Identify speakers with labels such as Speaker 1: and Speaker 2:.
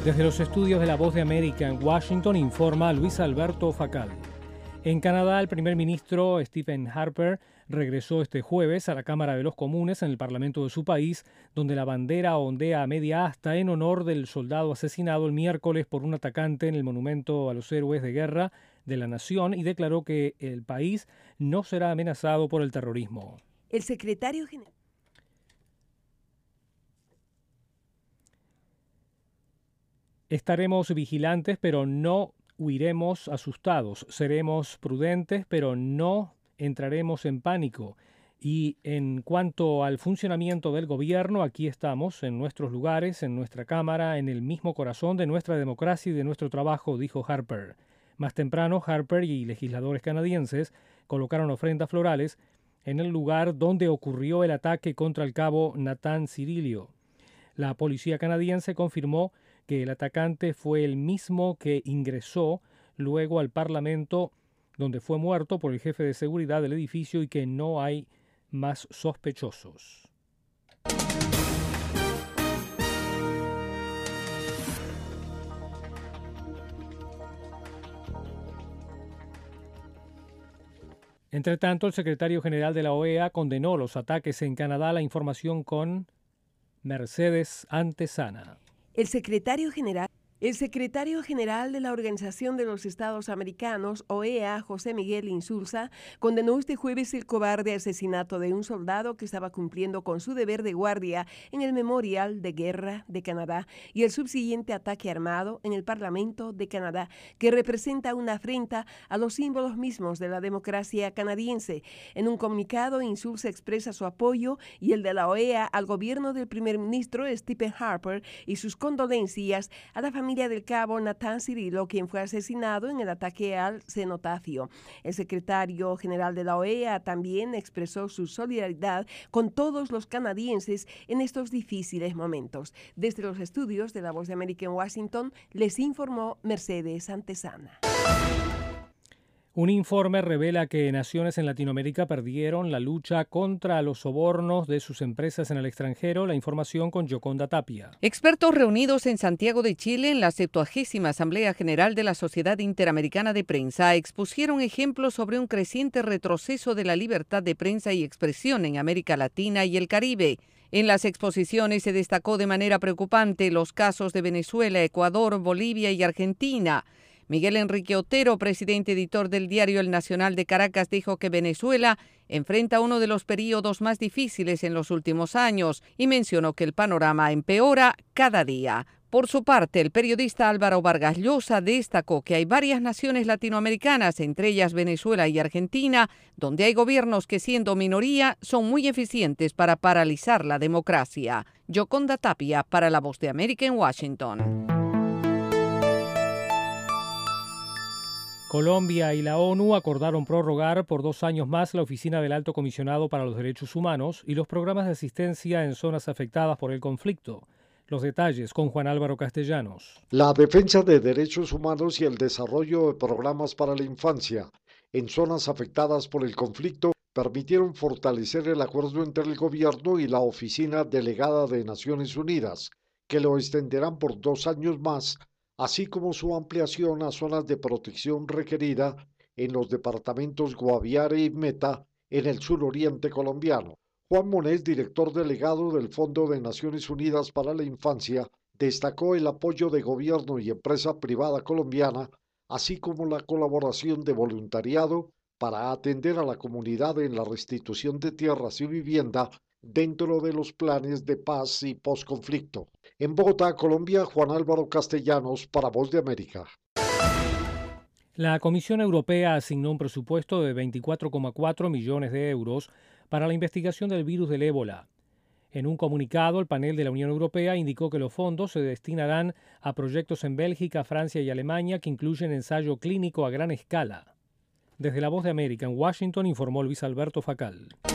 Speaker 1: Desde los estudios de La Voz de América en Washington informa Luis Alberto Facal. En Canadá, el primer ministro Stephen Harper regresó este jueves a la Cámara de los Comunes en el Parlamento de su país, donde la bandera ondea a media asta en honor del soldado asesinado el miércoles por un atacante en el monumento a los héroes de guerra de la nación, y declaró que el país no será amenazado por el terrorismo.
Speaker 2: El secretario general.
Speaker 1: Estaremos vigilantes, pero no huiremos asustados. Seremos prudentes, pero no entraremos en pánico. Y en cuanto al funcionamiento del gobierno, aquí estamos, en nuestros lugares, en nuestra Cámara, en el mismo corazón de nuestra democracia y de nuestro trabajo, dijo Harper. Más temprano, Harper y legisladores canadienses colocaron ofrendas florales en el lugar donde ocurrió el ataque contra el cabo Nathan Cirillo. La policía canadiense confirmó que el atacante fue el mismo que ingresó luego al Parlamento, donde fue muerto por el jefe de seguridad del edificio, y que no hay más sospechosos. Entre tanto, el secretario general de la OEA condenó los ataques en Canadá. La información con Mercedes Antesana.
Speaker 2: El secretario general de la Organización de los Estados Americanos, OEA, José Miguel Insulza, condenó este jueves el cobarde asesinato de un soldado que estaba cumpliendo con su deber de guardia en el Memorial de Guerra de Canadá y el subsiguiente ataque armado en el Parlamento de Canadá, que representa una afrenta a los símbolos mismos de la democracia canadiense. En un comunicado, Insulza expresa su apoyo y el de la OEA al gobierno del primer ministro Stephen Harper y sus condolencias a la familia del cabo Nathan Cirillo, quien fue asesinado en el ataque al cenotafio. El secretario general de la OEA también expresó su solidaridad con todos los canadienses en estos difíciles momentos. Desde los estudios de La Voz de América en Washington, les informó Mercedes Antesana.
Speaker 1: Un informe revela que naciones en Latinoamérica perdieron la lucha contra los sobornos de sus empresas en el extranjero. La información con Yoconda Tapia.
Speaker 3: Expertos reunidos en Santiago de Chile en la 70ª Asamblea General de la Sociedad Interamericana de Prensa expusieron ejemplos sobre un creciente retroceso de la libertad de prensa y expresión en América Latina y el Caribe. En las exposiciones se destacó de manera preocupante los casos de Venezuela, Ecuador, Bolivia y Argentina. Miguel Enrique Otero, presidente editor del diario El Nacional de Caracas, dijo que Venezuela enfrenta uno de los periodos más difíciles en los últimos años y mencionó que el panorama empeora cada día. Por su parte, el periodista Álvaro Vargas Llosa destacó que hay varias naciones latinoamericanas, entre ellas Venezuela y Argentina, donde hay gobiernos que, siendo minoría, son muy eficientes para paralizar la democracia. Yoconda Tapia para La Voz de América en Washington.
Speaker 1: Colombia y la ONU acordaron prorrogar por 2 años más la Oficina del Alto Comisionado para los Derechos Humanos y los programas de asistencia en zonas afectadas por el conflicto. Los detalles con Juan Álvaro Castellanos.
Speaker 4: La defensa de derechos humanos y el desarrollo de programas para la infancia en zonas afectadas por el conflicto permitieron fortalecer el acuerdo entre el gobierno y la Oficina Delegada de Naciones Unidas, que lo extenderán por 2 años más, así como su ampliación a zonas de protección requerida en los departamentos Guaviare y Meta en el suroriente colombiano. Juan Monés, director delegado del Fondo de Naciones Unidas para la Infancia, destacó el apoyo de gobierno y empresa privada colombiana, así como la colaboración de voluntariado para atender a la comunidad en la restitución de tierras y vivienda dentro de los planes de paz y posconflicto. En Bogotá, Colombia, Juan Álvaro Castellanos para Voz de América.
Speaker 1: La Comisión Europea asignó un presupuesto de 24,4 millones de euros para la investigación del virus del ébola. En un comunicado, el panel de la Unión Europea indicó que los fondos se destinarán a proyectos en Bélgica, Francia y Alemania que incluyen ensayo clínico a gran escala. Desde La Voz de América en Washington informó Luis Alberto Facal.